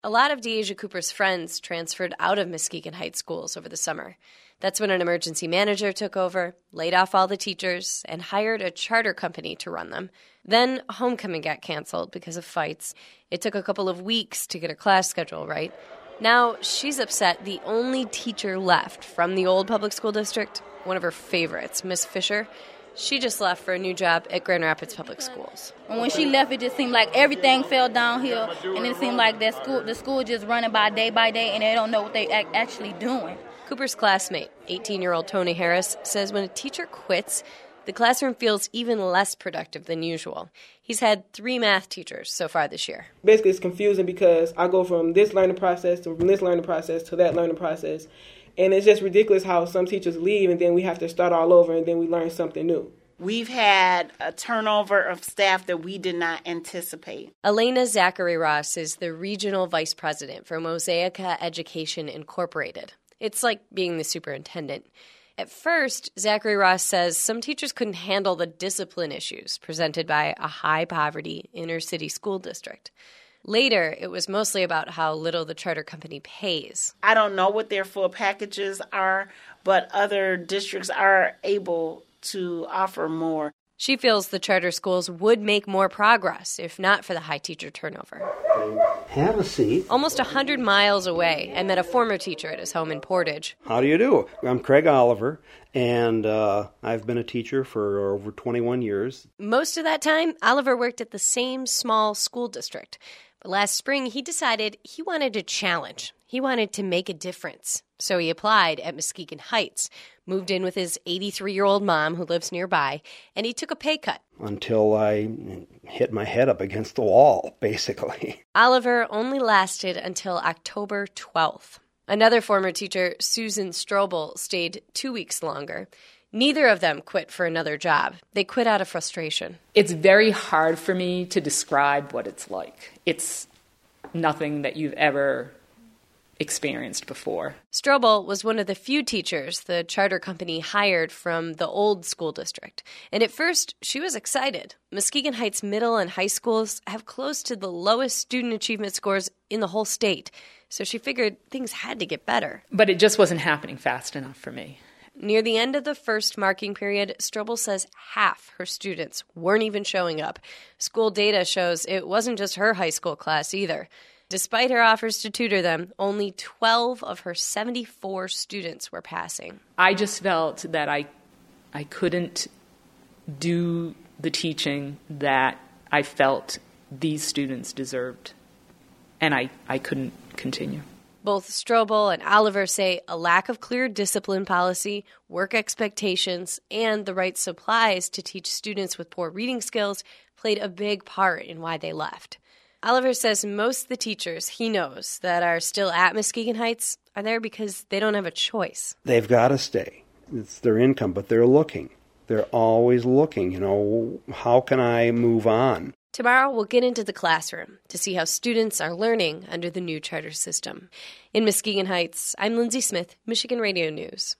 A lot of Deasia Cooper's friends transferred out of Muskegon Heights schools over the summer. That's when an emergency manager took over, laid off all the teachers, and hired a charter company to run them. Then homecoming got canceled because of fights. It took a couple of weeks to get her class schedule right. Now she's upset the only teacher left from the old public school district, one of her favorites, Miss Fisher, she just left for a new job at Grand Rapids Public Schools. And when she left, it just seemed like everything fell downhill, and it seemed like the school just running by day, and they don't know what they actually doing. Cooper's classmate, 18-year-old Tony Harris, says when a teacher quits, the classroom feels even less productive than usual. He's had 3 math teachers so far this year. Basically, it's confusing because I go from this learning process to this learning process to that learning process. And it's just ridiculous how some teachers leave and then we have to start all over and then we learn something new. We've had a turnover of staff that we did not anticipate. Elena Zachary Ross is the regional vice president for Mosaica Education Incorporated. It's like being the superintendent. At first, Zachary Ross says some teachers couldn't handle the discipline issues presented by a high-poverty inner-city school district. Later, it was mostly about how little the charter company pays. I don't know what their full packages are, but other districts are able to offer more. She feels the charter schools would make more progress if not for the high teacher turnover. Have a seat. Almost 100 miles away, I met a former teacher at his home in Portage. How do you do? I'm Craig Oliver, and I've been a teacher for over 21 years. Most of that time, Oliver worked at the same small school district. But last spring, he decided he wanted a challenge. He wanted to make a difference. So he applied at Muskegon Heights, moved in with his 83-year-old mom who lives nearby, and he took a pay cut. Until I hit my head up against the wall, basically. Oliver only lasted until October 12th. Another former teacher, Susan Strobel, stayed 2 weeks longer. Neither of them quit for another job. They quit out of frustration. It's very hard for me to describe what it's like. It's nothing that you've ever experienced before. Strobel was one of the few teachers the charter company hired from the old school district. And at first, she was excited. Muskegon Heights middle and high schools have close to the lowest student achievement scores in the whole state. So she figured things had to get better. But it just wasn't happening fast enough for me. Near the end of the first marking period, Strobel says half her students weren't even showing up. School data shows it wasn't just her high school class either. Despite her offers to tutor them, only 12 of her 74 students were passing. I just felt that I couldn't do the teaching that I felt these students deserved, and I couldn't continue. Both Strobel and Oliver say a lack of clear discipline policy, work expectations, and the right supplies to teach students with poor reading skills played a big part in why they left. Oliver says most of the teachers he knows that are still at Muskegon Heights are there because they don't have a choice. They've got to stay. It's their income, but they're looking. They're always looking, how can I move on? Tomorrow, we'll get into the classroom to see how students are learning under the new charter system. In Muskegon Heights, I'm Lindsay Smith, Michigan Radio News.